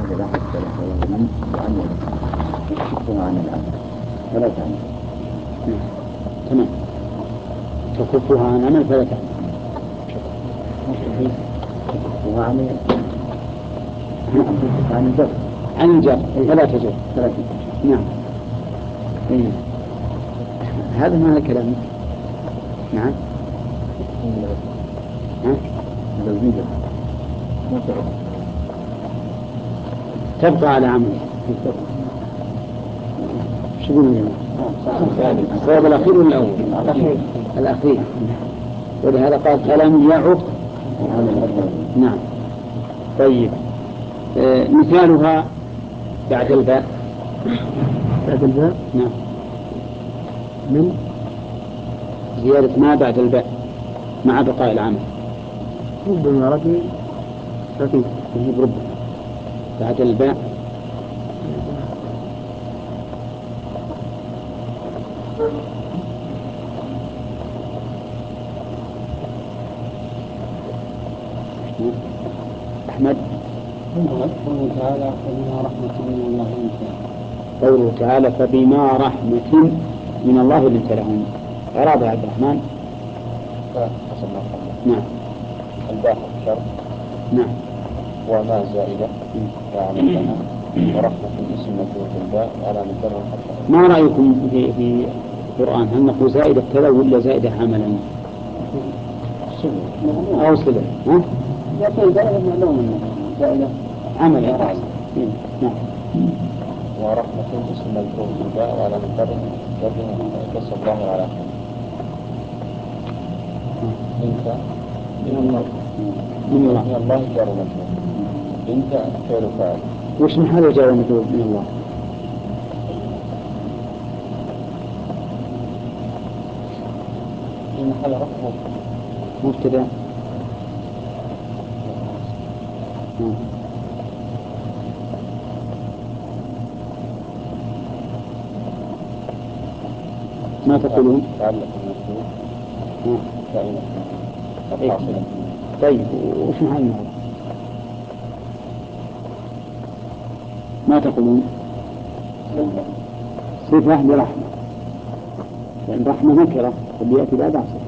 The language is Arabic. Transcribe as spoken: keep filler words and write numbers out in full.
إذا حدث له من معين يكفه عن العمل فلا تعمل. تمام. تكفها عن عمل فلا تعمل. مستحيل تكفها عن عن الجر عن الجر فلا تجر. فلا تجر. نعم. إيه. هذا معنى كلامك. نعم. ها؟ الزوجية تبقى على عمل. شو يقولون يا جماعة؟ الصواب الأخير ولا الأول؟ الأخير. الأخير. ولهذا قال فلم يعق. نعم. طيب آه مثالها بعد الباء. بعد الباء. نعم. من زيادة ما بعد الباء مع بقاء العمل. ربما ربي ربي يجيب رب بعد الباء أحمد. قوله تعالى فبما رحمة من الله لنت لهم. قوله تعالى فبما رحمة من الله لنت لهم. أراد عبد الرحمن. نعم. الباء شرط. نعم. وما زائدة وعمل لها ورحمة اسم مجرور بالباء وعلى مجرد حتى. ما رأيكم في في القرآن هل نقول زائدة كذا ولا زائدة عملا؟ أو صلة. ها؟ يقول زائدة معلوم زائدة عملا. نعم. ورحمة اسم مجرور بالباء وعلى مجرد كسر الظاهر على آخره. انت من الله من الله من الله جار مجرور. انت فعل فاعل. وش محل الجار مجرور من الله؟ في محل رفع مبتدأ. ما تقولون؟ تعلق المجرور دائما. طيب وش محل ما تقولون؟ صفة لرحمة. لأن رحمة نكرة قد يأتي بعد عصر.